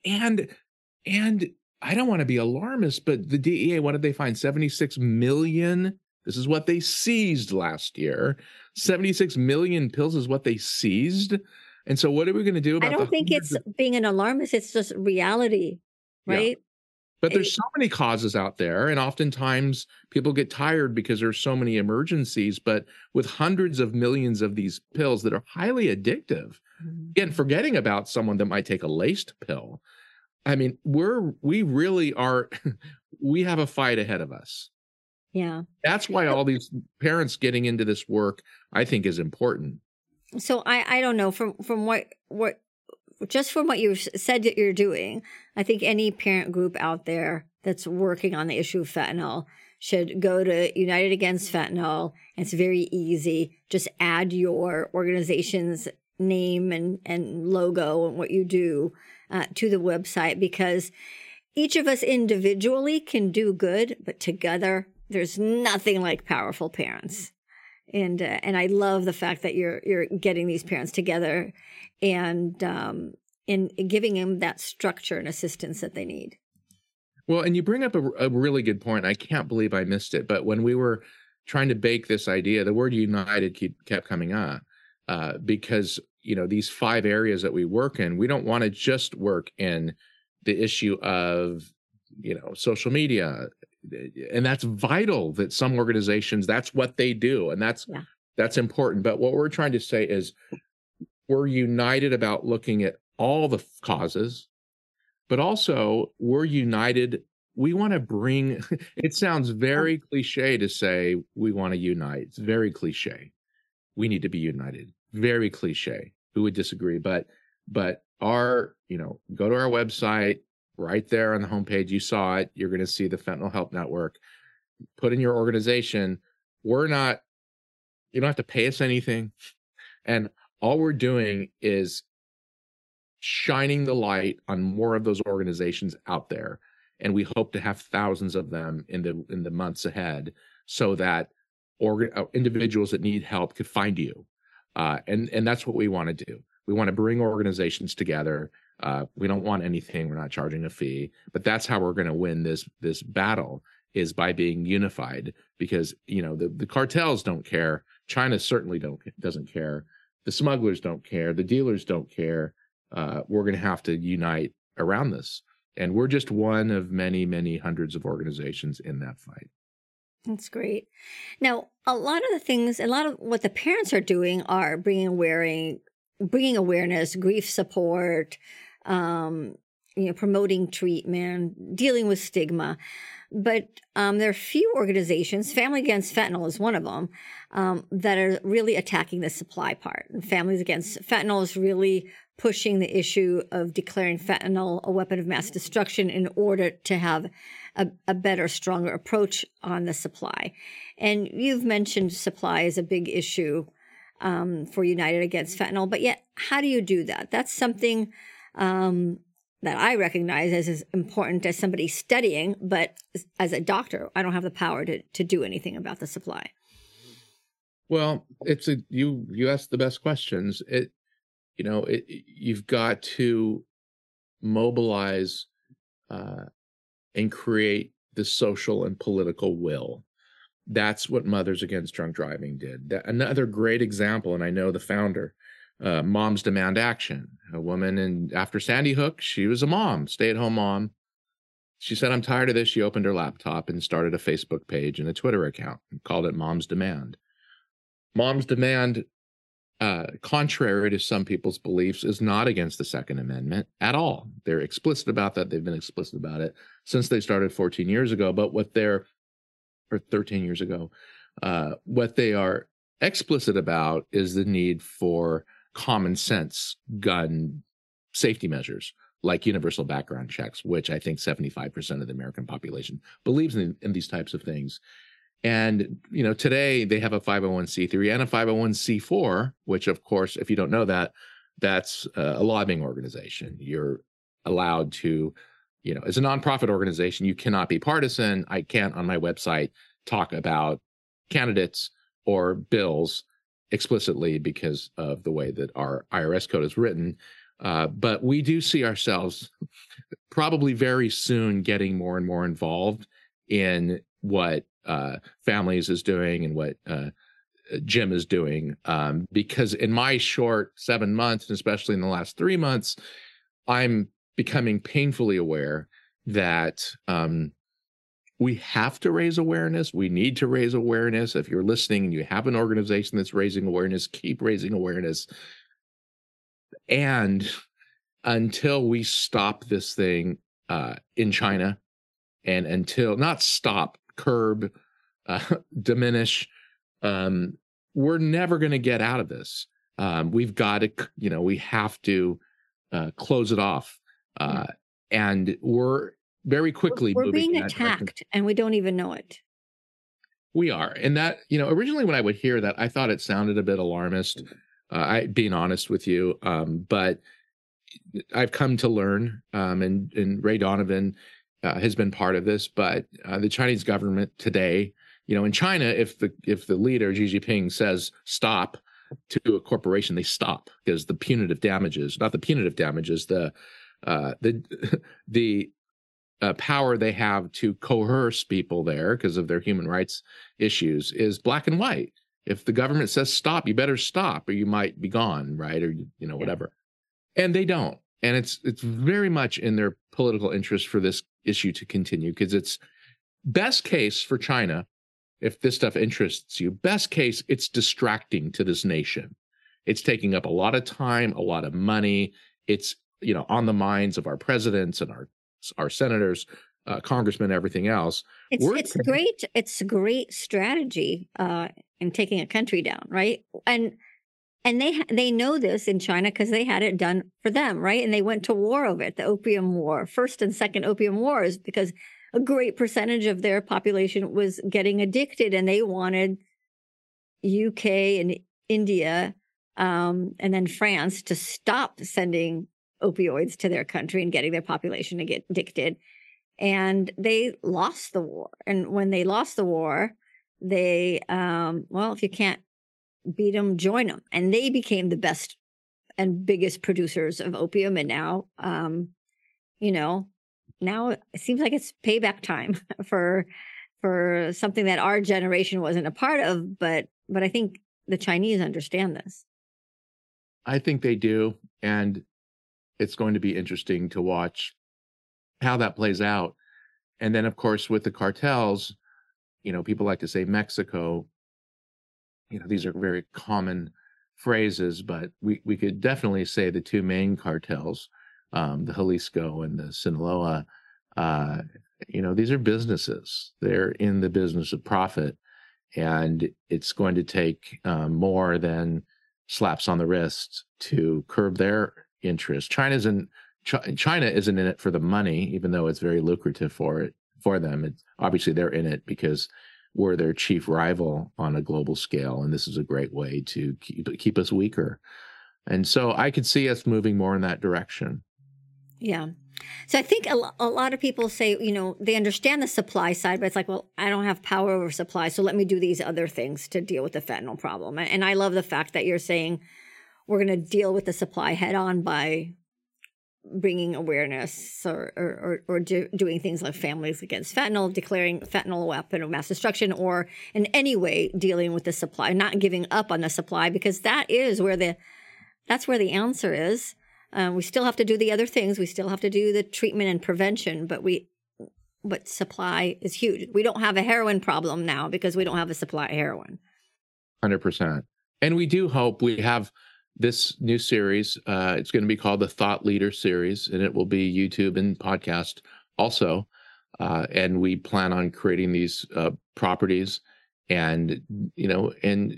And I don't want to be alarmist, but the DEA, what did they find? 76 million. This is what they seized last year. 76 million pills is what they seized. And so what are we going to do about it? I don't think it's being an alarmist. It's just reality, right? Yeah. But there's so many causes out there, and oftentimes people get tired because there's so many emergencies. But with hundreds of millions of these pills that are highly addictive, again, forgetting about someone that might take a laced pill, I mean, we really are, we have a fight ahead of us. Yeah. That's why all these parents getting into this work, I think, is important. So I don't know, from what just from what you said that you're doing, I think any parent group out there that's working on the issue of fentanyl should go to United Against Fentanyl. It's very easy. Just add your organization's name and logo and what you do to the website, because each of us individually can do good, but together there's nothing like powerful parents. And I love the fact that you're getting these parents together and giving them that structure and assistance that they need. Well, and you bring up a really good point. I can't believe I missed it. But when we were trying to bake this idea, the word united kept coming up because, these 5 areas that we work in, we don't want to just work in the issue of, social media. And that's vital that some organizations, that's what they do. And that's important. But what we're trying to say is we're united about looking at all the causes, but also we're united. We want to bring, it sounds very cliche to say we want to unite. It's very cliche. We need to be united. Very cliche. Who would disagree? But go to our website. Right there on the homepage, you saw it. You're going to see the Fentanyl Help Network. Put in your organization. You don't have to pay us anything. And all we're doing is shining the light on more of those organizations out there. And we hope to have thousands of them in the months ahead, so that individuals that need help could find you. And that's what we want to do. We want to bring organizations together. We don't want anything. We're not charging a fee, but that's how we're going to win this battle, is by being unified, because, the cartels don't care. China certainly doesn't care. The smugglers don't care. The dealers don't care. We're going to have to unite around this. And we're just one of many, many hundreds of organizations in that fight. That's great. Now, a lot of what the parents are doing are bringing awareness, grief support, promoting treatment, dealing with stigma. But there are few organizations, Family Against Fentanyl is one of them, that are really attacking the supply part. And Families Against Fentanyl is really pushing the issue of declaring fentanyl a weapon of mass destruction in order to have a better, stronger approach on the supply. And you've mentioned supply is a big issue for United Against Fentanyl, but yet how do you do that? That's something that I recognize as important as somebody studying, but as a doctor, I don't have the power to do anything about the supply. Well, you asked the best questions. You've got to mobilize and create the social and political will. That's what Mothers Against Drunk Driving did. Another great example, and I know the founder, Moms Demand Action, a woman, and after Sandy Hook, she was a mom, stay-at-home mom. She said, I'm tired of this. She opened her laptop and started a Facebook page and a Twitter account and called it Moms Demand. Moms Demand, contrary to some people's beliefs, is not against the Second Amendment at all. They're explicit about that. They've been explicit about it since they started 14 years ago. But or 13 years ago, what they are explicit about is the need for common sense gun safety measures, like universal background checks, which I think 75% of the American population believes in these types of things. And, today they have a 501c3 and a 501c4, which, of course, if you don't know that, that's a lobbying organization. You're allowed to, as a nonprofit organization, you cannot be partisan. I can't on my website talk about candidates or bills explicitly because of the way that our IRS code is written. But we do see ourselves probably very soon getting more and more involved in what Families is doing and what Jim is doing. Because in my short 7 months, and especially in the last 3 months, I'm becoming painfully aware that we have to raise awareness. We need to raise awareness. If you're listening and you have an organization that's raising awareness, keep raising awareness. And until we stop this thing in China, and until not stop, curb, diminish, we're never going to get out of this. We've got to, we have to close it off. And we're very quickly we're being attacked and we don't even know it. We are. And that, originally when I would hear that, I thought it sounded a bit alarmist, being honest with you. But I've come to learn, and Ray Donovan has been part of this, but the Chinese government today, in China, if the leader Xi Jinping says stop to a corporation, they stop, because the punitive damages, not the punitive damages, the power they have to coerce people there because of their human rights issues is black and white. If the government says stop, you better stop, or you might be gone, right? Or whatever. And they don't. And it's very much in their political interest for this issue to continue, because it's best case for China, if this stuff interests you, best case, it's distracting to this nation. It's taking up a lot of time, a lot of money. It's, on the minds of our presidents and our senators, congressmen, everything else. It's great. It's a great strategy in taking a country down, right? And they know this in China because they had it done for them, right? And they went to war over it, the Opium War, first and second Opium Wars, because a great percentage of their population was getting addicted, and they wanted UK and India and then France to stop sending opioids to their country and getting their population to get addicted. And they lost the war. And when they lost the war, they, if you can't beat them, join them. And they became the best and biggest producers of opium. And now, now it seems like it's payback time for something that our generation wasn't a part of. But I think the Chinese understand this. I think they do. And it's going to be interesting to watch how that plays out. And then, of course, with the cartels, people like to say Mexico, these are very common phrases, but we could definitely say the two main cartels, the Jalisco and the Sinaloa, these are businesses. They're in the business of profit, and it's going to take more than slaps on the wrist to curb their interest. China isn't in it for the money, even though it's very lucrative for them. Obviously they're in it because we're their chief rival on a global scale, and this is a great way to keep us weaker. And so I could see us moving more in that direction. Yeah. So I think a lot of people say, they understand the supply side, but it's like, well, I don't have power over supply, so let me do these other things to deal with the fentanyl problem. And I love the fact that you're saying we're going to deal with the supply head on by bringing awareness or doing things like Families Against Fentanyl, declaring fentanyl a weapon of mass destruction, or in any way dealing with the supply, not giving up on the supply, because that's where the answer is. We still have to do the other things. We still have to do the treatment and prevention, but supply is huge. We don't have a heroin problem now because we don't have a supply of heroin. 100%. And we do hope we have this new series. It's going to be called the Thought Leader Series, and it will be YouTube and podcast also. And we plan on creating these properties and, and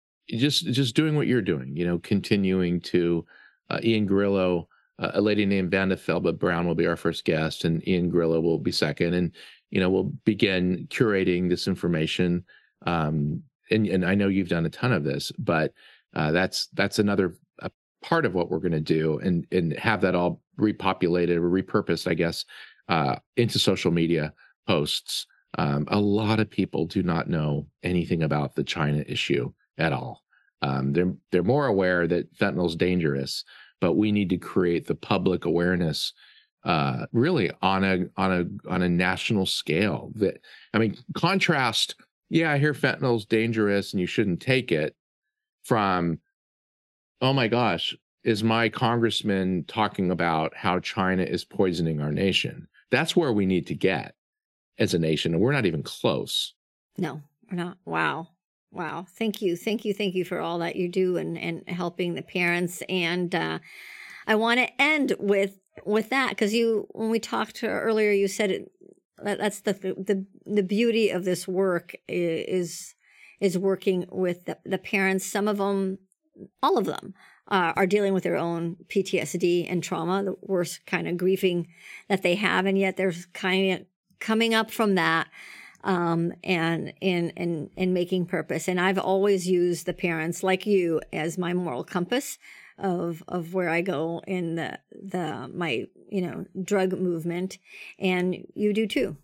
just doing what you're doing, continuing to Ian Grillo, a lady named Vanda Felba Brown will be our first guest, and Ian Grillo will be second. And, we'll begin curating this information. And I know you've done a ton of this, but that's another part of what we're going to do, and have that all repopulated or repurposed, I guess, into social media posts. A lot of people do not know anything about the China issue at all. They're more aware that fentanyl is dangerous, but we need to create the public awareness, really on a national scale. Contrast. Yeah, I hear fentanyl is dangerous and you shouldn't take it, from, oh my gosh, is my congressman talking about how China is poisoning our nation? That's where we need to get as a nation, and we're not even close. No, we're not. Wow. Thank you for all that you do and helping the parents. And I want to end with that, because when we talked earlier, you said that's the beauty of this work is working with the parents. Some of them, all of them, are dealing with their own PTSD and trauma, the worst kind of grieving that they have, and yet there's kind of coming up from that. And making purpose. And I've always used the parents like you as my moral compass of where I go in my drug movement, and you do too.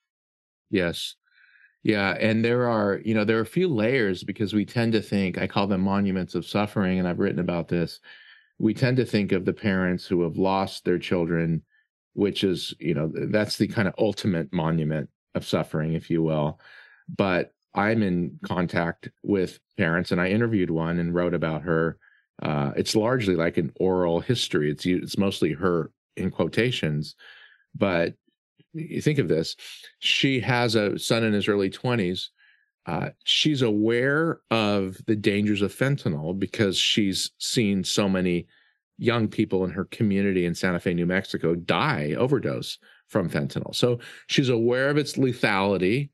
Yes. Yeah. And there are a few layers, because we tend to think, I call them monuments of suffering, and I've written about this. We tend to think of the parents who have lost their children, which is, that's the kind of ultimate monument of suffering, if you will. But I'm in contact with parents, and I interviewed one and wrote about her. It's largely like an oral history. It's mostly her in quotations, but you think of this. She has a son in his early 20s. She's aware of the dangers of fentanyl because she's seen so many young people in her community in Santa Fe, New Mexico, overdose from fentanyl. So she's aware of its lethality,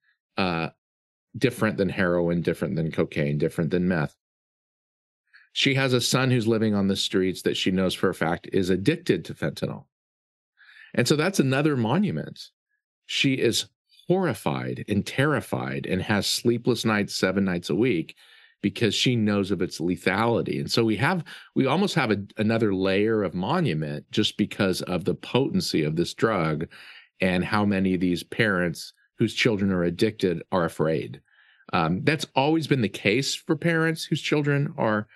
different than heroin, different than cocaine, different than meth. She has a son who's living on the streets that she knows for a fact is addicted to fentanyl. And so that's another monument. She is horrified and terrified and has sleepless nights 7 nights a week because she knows of its lethality. And so we almost have another layer of monument just because of the potency of this drug and how many of these parents whose children are addicted are afraid. That's always been the case for parents whose children are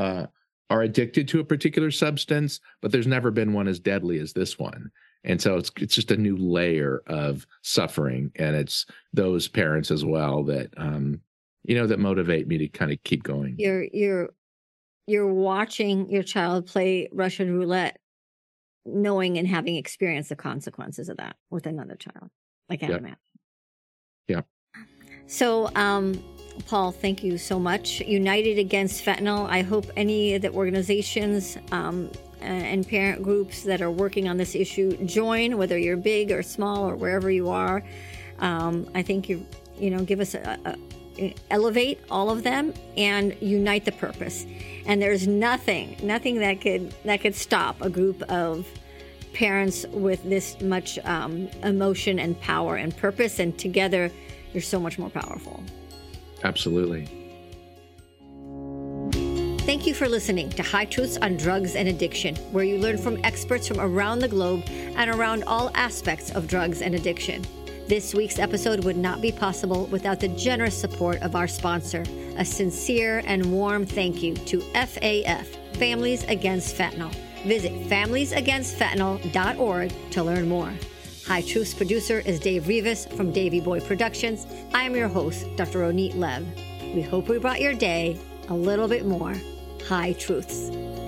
addicted to a particular substance, but there's never been one as deadly as this one. And so it's just a new layer of suffering, and it's those parents as well that that motivate me to kind of keep going. You're watching your child play Russian roulette, knowing and having experienced the consequences of that with another child. I can't imagine. Yeah. So, Paul, thank you so much. United Against Fentanyl. I hope any of the organizations and parent groups that are working on this issue join, whether you're big or small or wherever you are. I think give us elevate all of them and unite the purpose. And there's nothing that could stop a group of parents with this much emotion and power and purpose. And together, you're so much more powerful. Absolutely. Thank you for listening to High Truths on Drugs and Addiction, where you learn from experts from around the globe and around all aspects of drugs and addiction. This week's episode would not be possible without the generous support of our sponsor. A sincere and warm thank you to FAF, Families Against Fentanyl. Visit familiesagainstfentanyl.org to learn more. High Truths producer is Dave Rivas from Davey Boy Productions. I am your host, Dr. Ronit Lev. We hope we brought your day a little bit more High Truths.